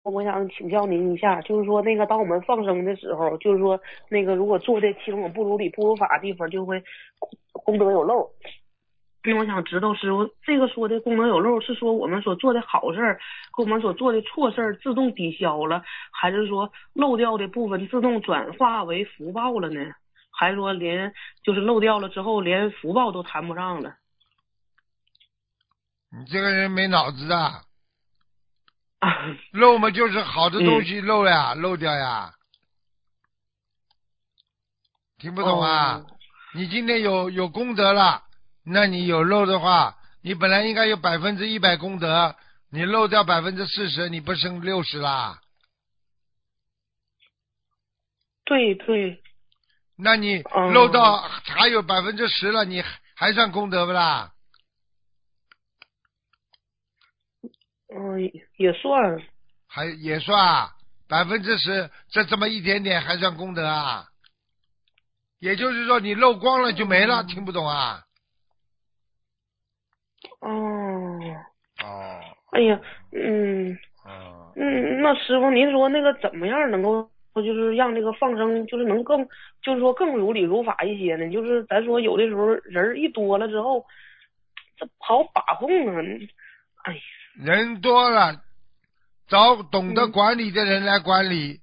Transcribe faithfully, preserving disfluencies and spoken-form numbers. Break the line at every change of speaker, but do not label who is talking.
我想请教您一下，就是说那个当我们放生的时候，就是说那个如果做的其中有不如理不如法的地方，就会功德有漏。那我想知道师傅，这个说的功德有漏，是说我们所做的好事儿和我们所做的错事儿自动抵消了，还是说漏掉的部分自动转化为福报了呢？还是说连就是漏掉了之后，连福报都谈不上了？
你这个人没脑子的，
啊，
漏嘛就是好的东
嗯，
西漏呀，漏掉呀，听不懂啊？
哦，
你今天有有功德了，那你有漏的话，你本来应该有百分之一百功德，你漏掉百分之四十，你不剩六十啦？
对对，
那你漏
嗯
到还有百分之十了，你还算功德不啦？
嗯，也算，
还也算啊，百分之十，这这么一点点还算功德啊？也就是说你漏光了就没了，听
嗯
不懂啊？
哦。
哦
哎呀，嗯
哦，
嗯，那师傅您说那个怎么样能够就是让这个放生就是能更就是说更如理如法一些呢？就是咱说有的时候人儿一多了之后，这不好把控啊。哎呀，
人多了，找懂得
嗯
管理的人来管理，